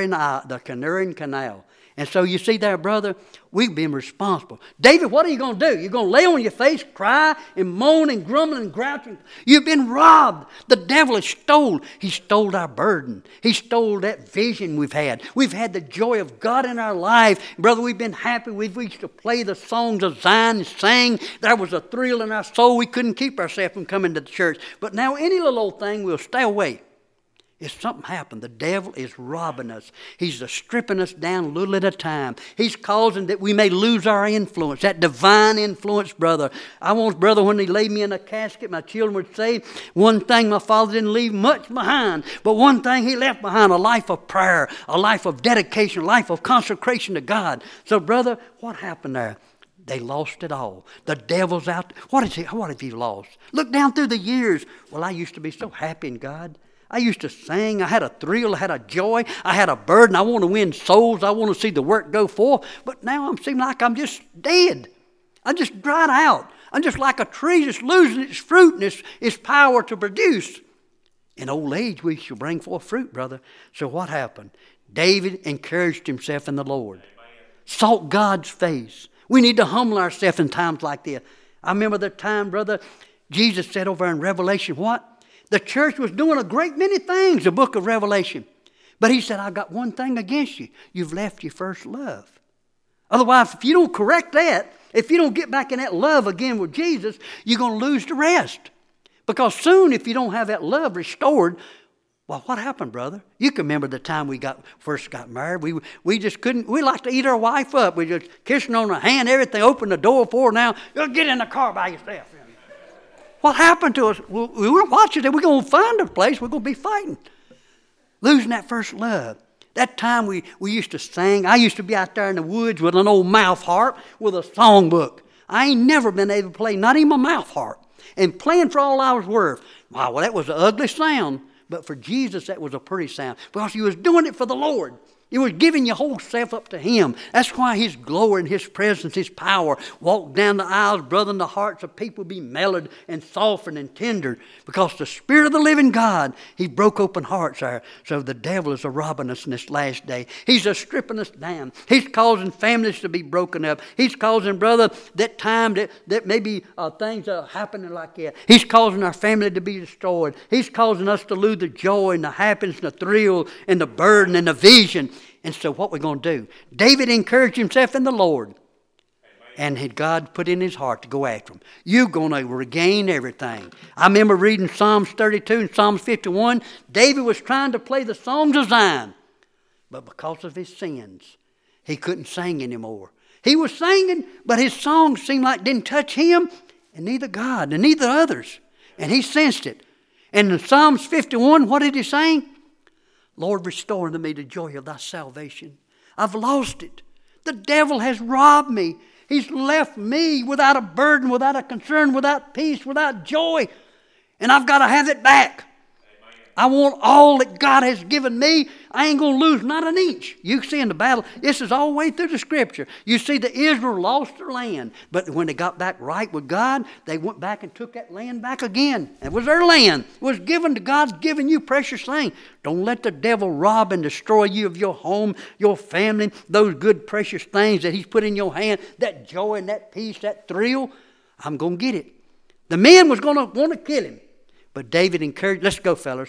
Canarian Canal. And so you see there, brother, we've been responsible. David, what are you going to do? You're going to lay on your face, cry, and moan, and grumble, and grouch. You've been robbed. The devil has stole. He stole our burden. He stole that vision we've had. We've had the joy of God in our life. Brother, we've been happy. We used to play the songs of Zion and sing. There was a thrill in our soul. We couldn't keep ourselves from coming to the church. But now any little old thing, we'll stay away. If something happened, the devil is robbing us. He's stripping us down a little at a time. He's causing that we may lose our influence, that divine influence, brother. I want, brother, when he laid me in a casket, my children would say, one thing my father didn't leave much behind, but one thing he left behind, a life of prayer, a life of dedication, a life of consecration to God. So, brother, what happened there? They lost it all. The devil's out. What have you lost? Look down through the years. Well, I used to be so happy in God. I used to sing. I had a thrill. I had a joy. I had a burden. I want to win souls. I want to see the work go forth. But now I'm seeming like I'm just dead. I'm just dried out. I'm just like a tree just losing its fruit and its power to produce. In old age, we shall bring forth fruit, brother. So what happened? David encouraged himself in the Lord. Amen. Sought God's face. We need to humble ourselves in times like this. I remember the time, brother, Jesus said over in Revelation, what? The church was doing a great many things, the book of Revelation. But he said, I've got one thing against you. You've left your first love. Otherwise, if you don't correct that, if you don't get back in that love again with Jesus, you're going to lose the rest. Because soon, if you don't have that love restored, well, what happened, brother? You can remember the time we first got married. We just couldn't, we like to eat our wife up. We just kissing on her hand, everything, open the door for her. Now, you'll get in the car by yourself. What happened to us? We weren't watching it. We're going to find a place. We're going to be fighting. Losing that first love. That time we used to sing. I used to be out there in the woods with an old mouth harp with a songbook. I ain't never been able to play, not even a mouth harp. And playing for all I was worth. Wow, well, that was an ugly sound. But for Jesus, that was a pretty sound. Because he was doing it for the Lord. It was giving your whole self up to Him. That's why His glory and His presence, His power walk down the aisles, brother, and the hearts of people be mellowed and softened and tender. Because the Spirit of the living God, He broke open hearts there. So the devil is robbing us in this last day. He's stripping us down. He's causing families to be broken up. He's causing, brother, that time that maybe things are happening like that. He's causing our family to be destroyed. He's causing us to lose the joy and the happiness and the thrill and the burden and the vision. And so what we're going to do? David encouraged himself in the Lord. And had God put in his heart to go after him. You're going to regain everything. I remember reading Psalms 32 and Psalms 51. David was trying to play the songs of Zion. But because of his sins, he couldn't sing anymore. He was singing, but his songs seemed like didn't touch him, and neither God, and neither others. And he sensed it. And in Psalms 51, what did he sing? Lord, restore unto me the joy of thy salvation. I've lost it. The devil has robbed me. He's left me without a burden, without a concern, without peace, without joy. And I've got to have it back. I want all that God has given me. I ain't going to lose not an inch. You see in the battle, this is all the way through the Scripture. You see that Israel lost their land. But when they got back right with God, they went back and took that land back again. It was their land. It was given to God's given you precious thing. Don't let the devil rob and destroy you of your home, your family, those good precious things that He's put in your hand, that joy and that peace, that thrill. I'm going to get it. The man was going to want to kill him. But David encouraged, let's go, fellas.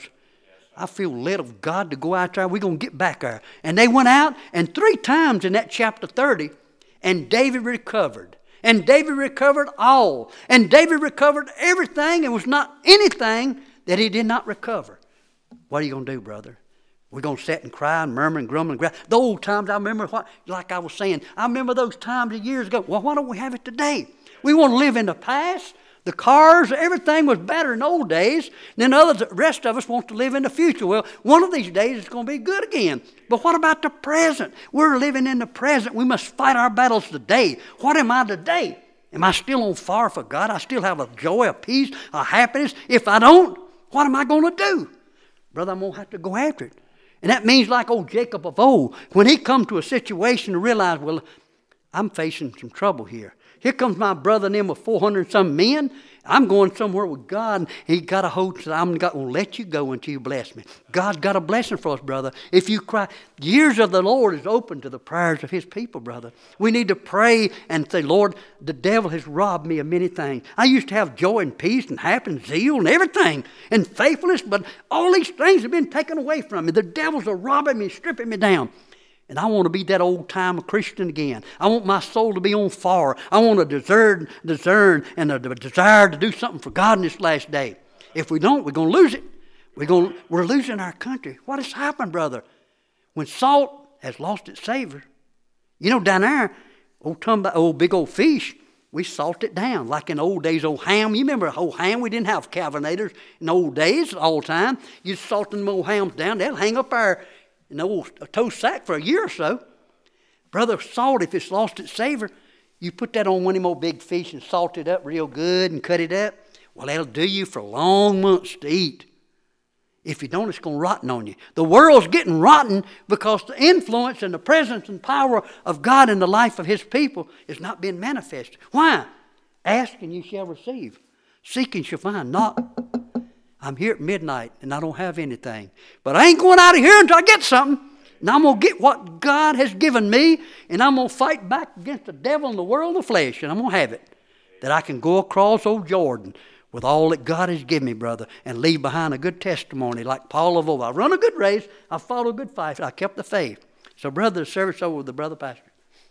I feel led of God to go out there. We're going to get back there. And they went out, and 3 times in that chapter 30, and David recovered. And David recovered all. And David recovered everything. It was not anything that he did not recover. What are you going to do, brother? We're going to sit and cry and murmur and grumble and growl. The old times, I remember, like I was saying, I remember those times of years ago. Well, why don't we have it today? We want to live in the past. The cars, everything was better in the old days. And then the rest of us want to live in the future. Well, one of these days it's going to be good again. But what about the present? We're living in the present. We must fight our battles today. What am I today? Am I still on fire for God? I still have a joy, a peace, a happiness. If I don't, what am I going to do? Brother, I'm going to have to go after it. And that means like old Jacob of old. When he come to a situation to realize, well, I'm facing some trouble here. Here comes my brother and them with 400 and some men. I'm going somewhere with God. And He got a hold. So I'm not going to let you go until you bless me. God's got a blessing for us, brother. If you cry, the ears of the Lord is open to the prayers of His people, brother. We need to pray and say, Lord, the devil has robbed me of many things. I used to have joy and peace and happiness, zeal and everything and faithfulness, but all these things have been taken away from me. The devils are robbing me, stripping me down. And I want to be that old-time Christian again. I want my soul to be on fire. I want to discern and a desire to do something for God in this last day. If we don't, we're going to lose it. We're losing our country. What has happened, brother? When salt has lost its savor. You know, down there, old big old fish, we salt it down. Like in old days, old ham. You remember old ham? We didn't have cavinators in old days all the time. You salt them old hams down. They'll hang up there in the old toast sack for a year or so. Brother, salt, if it's lost its savor, you put that on one of them old big fish and salt it up real good and cut it up. Well, that'll do you for long months to eat. If you don't, it's going to rotten on you. The world's getting rotten because the influence and the presence and power of God in the life of His people is not being manifested. Why? Ask and you shall receive. Seek and you shall find. Knock. I'm here at midnight and I don't have anything. But I ain't going out of here until I get something. And I'm going to get what God has given me. And I'm going to fight back against the devil and the world of flesh. And I'm going to have it. That I can go across old Jordan with all that God has given me, brother. And leave behind a good testimony like Paul of old. I run a good race. I fought a good fight. I kept the faith. So brother, the service over with the brother pastor.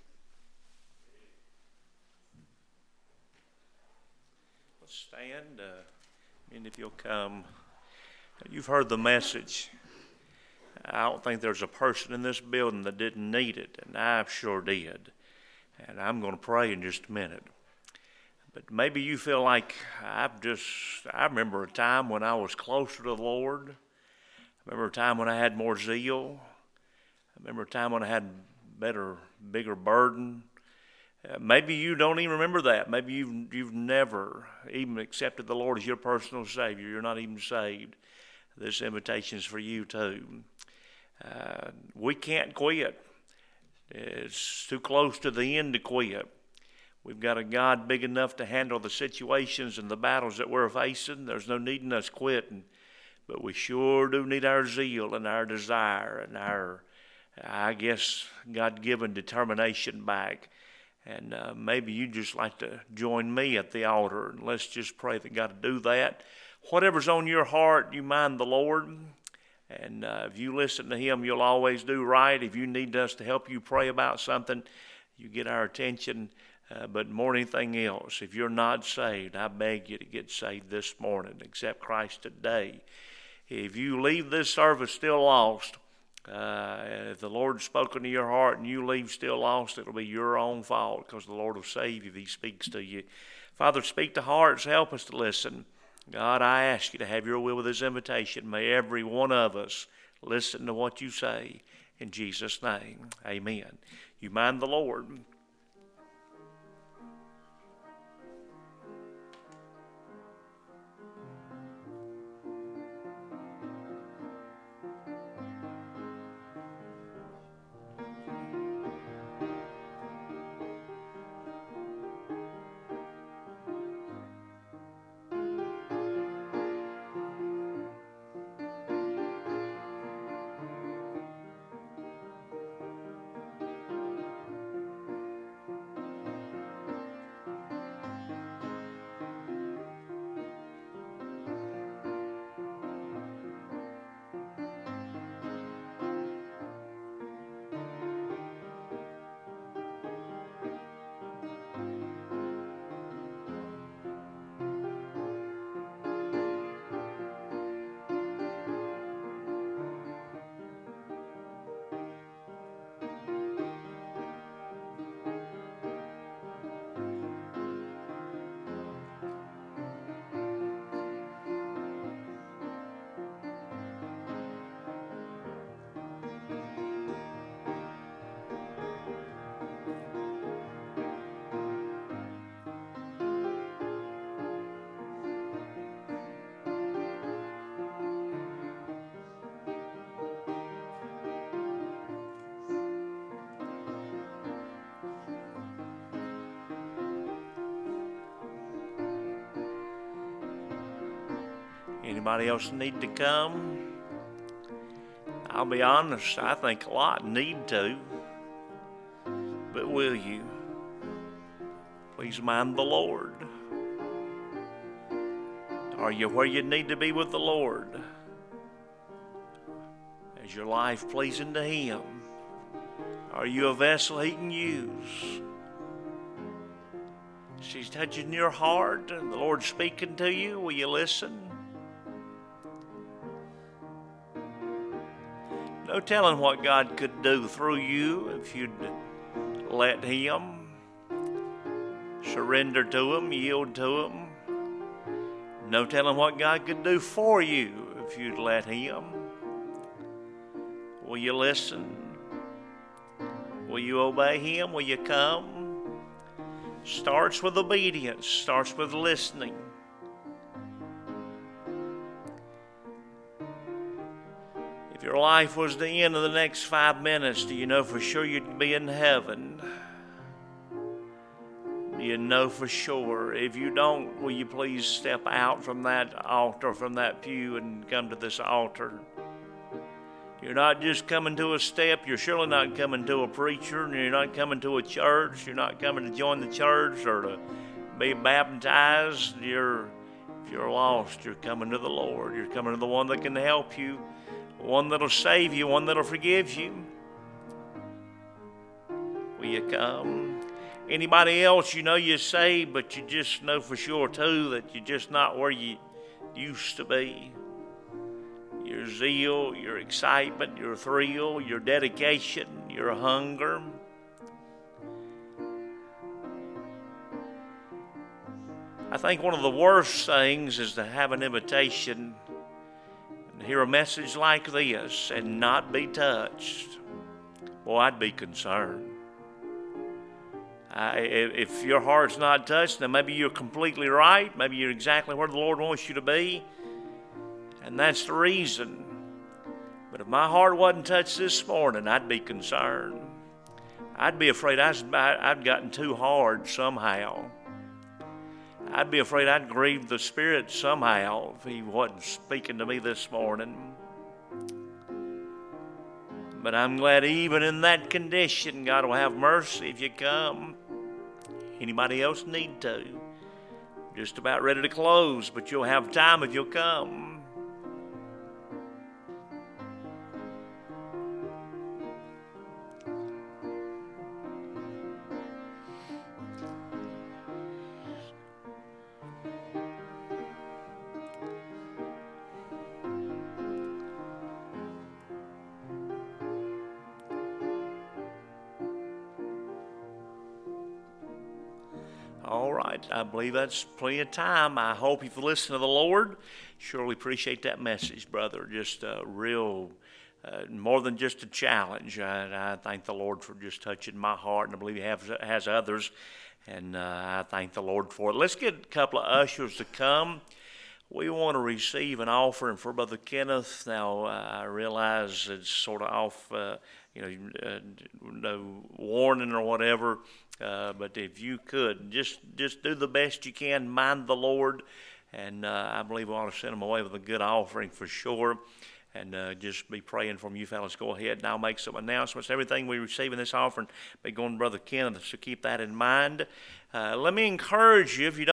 Let's stand. And if you'll come, you've heard the message. I don't think there's a person in this building that didn't need it, and I sure did. And I'm going to pray in just a minute. But maybe you feel like I remember a time when I was closer to the Lord. I remember a time when I had more zeal. I remember a time when I had bigger burden. Maybe you don't even remember that. Maybe you've never even accepted the Lord as your personal Savior. You're not even saved. This invitation is for you too. We can't quit. It's too close to the end to quit. We've got a God big enough to handle the situations and the battles that we're facing. There's no need in us quitting. But we sure do need our zeal and our desire and our, I guess, God-given determination back. And maybe you'd just like to join me at the altar. And let's just pray that God will do that. Whatever's on your heart, you mind the Lord. And if you listen to Him, you'll always do right. If you need us to help you pray about something, you get our attention. But more than anything else, if you're not saved, I beg you to get saved this morning. Accept Christ today. If you leave this service still lost, if the Lord's spoken to your heart and you leave still lost, it'll be your own fault, because the Lord will save you if He speaks to you. Father, speak to hearts. Help us to listen. God, I ask you to have your will with this invitation. May every one of us listen to what you say. In Jesus' name, amen. You mind the Lord. Anybody else need to come? I'll be honest, I think a lot need to. But will you? Please mind the Lord. Are you where you need to be with the Lord? Is your life pleasing to Him? Are you a vessel He can use? She's touching your heart and the Lord's speaking to you. Will you listen? No telling what God could do through you if you'd let Him. Surrender to Him, yield to Him. No telling what God could do for you if you'd let Him. Will you listen? Will you obey Him? Will you come? Starts with obedience, starts with listening. If your life was the end of the next 5 minutes, do you know for sure you'd be in heaven? Do you know for sure? If you don't, will you please step out from that altar, from that pew, and come to this altar? You're not just coming to a step. You're surely not coming to a preacher, and you're not coming to a church. You're not coming to join the church or to be baptized. If you're lost, you're coming to the Lord. You're coming to the one that can help you. One that'll save you, one that'll forgive you. Will you come? Anybody else, you know you're saved, but you just know for sure too that you're just not where you used to be. Your zeal, your excitement, your thrill, your dedication, your hunger. I think one of the worst things is to have an invitation and hear a message like this and not be touched. Boy, I'd be concerned. If your heart's not touched, then maybe you're completely right. Maybe you're exactly where the Lord wants you to be. And that's the reason. But But if my heart wasn't touched this morning, I'd be concerned. I'd be afraid I'd gotten too hard somehow. I'd be afraid I'd grieved the Spirit somehow if He wasn't speaking to me this morning. But I'm glad even in that condition, God will have mercy if you come. Anybody else need to? Just about ready to close, but you'll have time if you'll come. All right, I believe that's plenty of time. I hope you've listened to the Lord. Surely appreciate that message, brother. Just a real, more than just a challenge. I thank the Lord for just touching my heart, and I believe He has others, and I thank the Lord for it. Let's get a couple of ushers to come. We want to receive an offering for Brother Kenneth. Now, I realize it's sort of off, no warning or whatever. But if you could, just do the best you can, mind the Lord, and I believe we ought to send them away with a good offering for sure, and just be praying for them. You fellas go ahead, and I'll make some announcements. Everything we receive in this offering be going to Brother Kenneth, so keep that in mind. Let me encourage you, if you don't